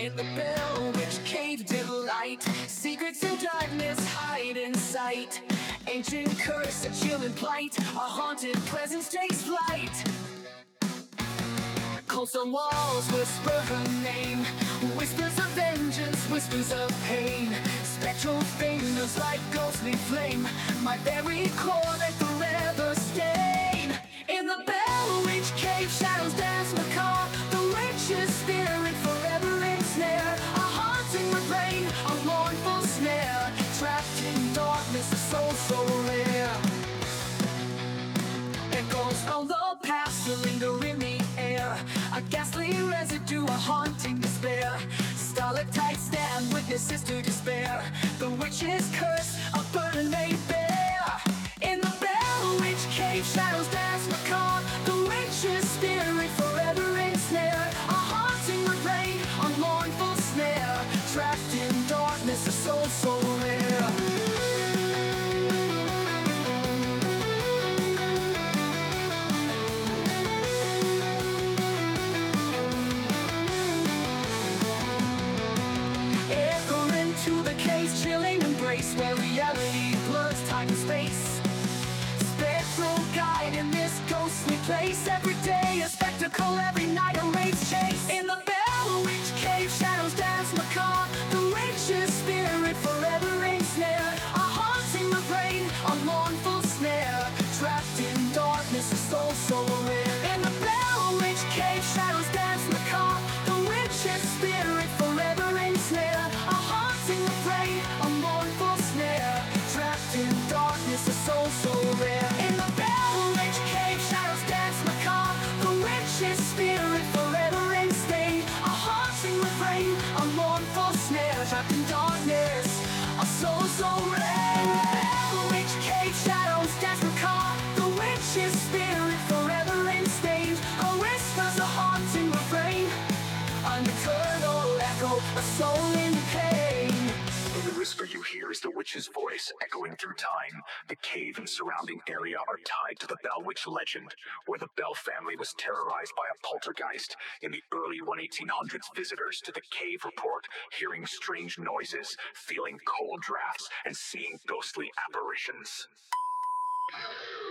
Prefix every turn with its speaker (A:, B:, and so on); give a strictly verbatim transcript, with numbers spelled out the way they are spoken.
A: in the Bell Witch Cave delight. Secrets in darkness hide in sight. Ancient curse, a chilling plight. A haunted presence takes flight. Cold stone walls whisper her name. Whispers of vengeance, whispers of pain. Spectral fingers like ghostly flame. My very core they forever stain. In the Bell Witch Cave, shadows dance macabre. The witch's spirit forever ensnare. A haunting refrain, a mournful snare. Trapped in darkness, a soul so rare. Echoes of the past still linger in the air. A ghastly residue, a haunting despair. Stalactites stand witnesses to despair. The witch's curse, a burden they bear. In the Bell Witch Cave, shadows dance macabre. The witch's spirit forever ensnare. A haunting refrain, a mournful snare. Trapped in darkness, a soul so rare. Chilling embrace where reality blurs time and space. Spectral guide in this ghostly place. Every day a spectacle, every night a race chase. In the Bell Witch Cave, shadows dance macabre. The witch's spirit forever ensnare. A haunting refrain, a mournful snare. Trapped in darkness, a soul so rare. In the Bell Witch Cave, shadows dance macabre. The witch's spirit forever ensnare. A haunting refrain, a mournful snare. Trapped in darkness, a soul so rare. In the Bell Witch Cave, shadows dance macabre. The witch's spirit forever ensnare. A haunting refrain, a mournful snare. Trapped in darkness, a soul so rare. Bell Witch Cave, shadows dance macabre. The witch's spirit forever ensnare. A whisper's a haunting refrain. An eternal echo, a soul in pain.
B: The whisper you hear is the witch's voice echoing through time. The cave and surrounding area are tied to the Bell Witch legend, where the Bell family was terrorized by a poltergeist. In the early eighteen hundreds, visitors to the cave report hearing strange noises, feeling cold drafts, and seeing ghostly apparitions.